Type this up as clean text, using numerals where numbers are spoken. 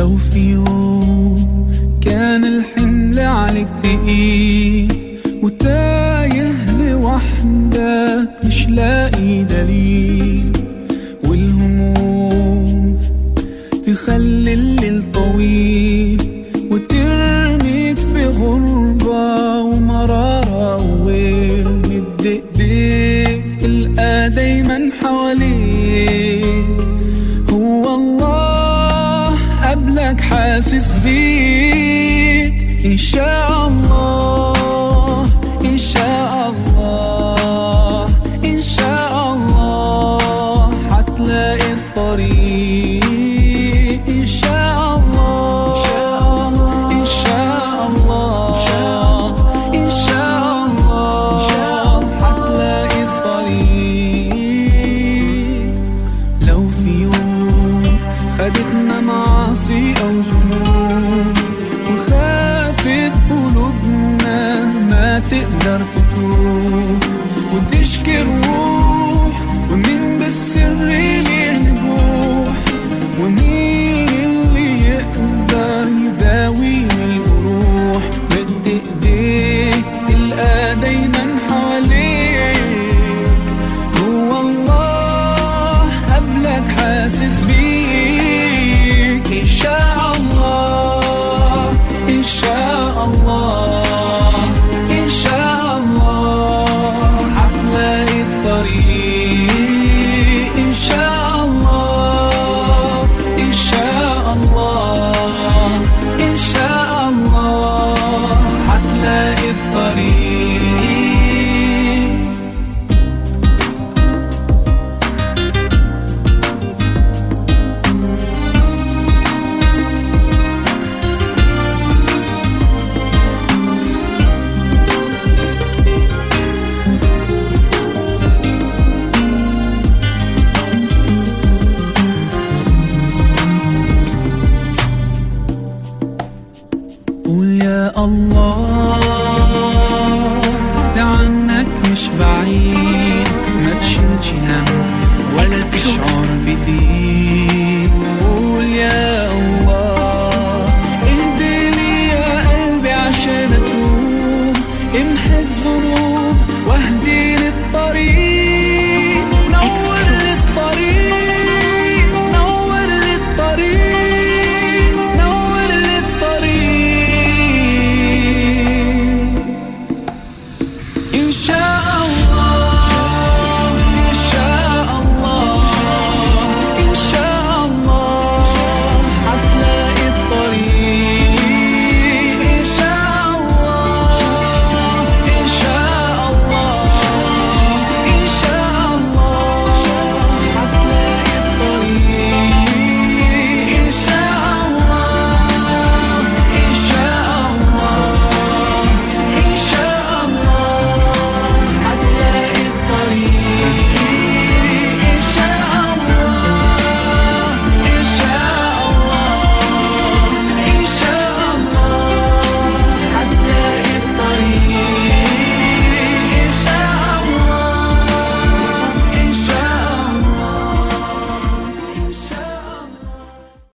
لو في يوم كان الحمل عليك تقيل وتايه لوحدك مش لاقي دليل، والهموم تخلي الليل طويل وترميك في غربة ومرارة وويل، مد ايديك تلقى دايما حواليك هو الله قبلك حاسس بيك. إن شاء الله إن شاء الله إن شاء الله هتلاقي الطريق. إن شاء الله إن شاء الله إن شاء الله هتلاقي الطريق. لو في يوم خدتنا معاصي أو ذنوب وخافت قلوبنا ما تقدر تتوب وتشكي الروح، ومين بالسر ليه نبوح، ومين اللي يقدر يداوي الجروح، مد ايديك تلقى دايما حواليك هو الله قبلك حاسس بيك. إن شاء الله إن شاء الله إن شاء الله هتلاقي الطريق. إن شاء الله إن شاء الله إن شاء الله هتلاقي الطريق. قول يا الله ده عنك مش بعيد، ما تشيلش هم ولا تشعر بضيق. قول يا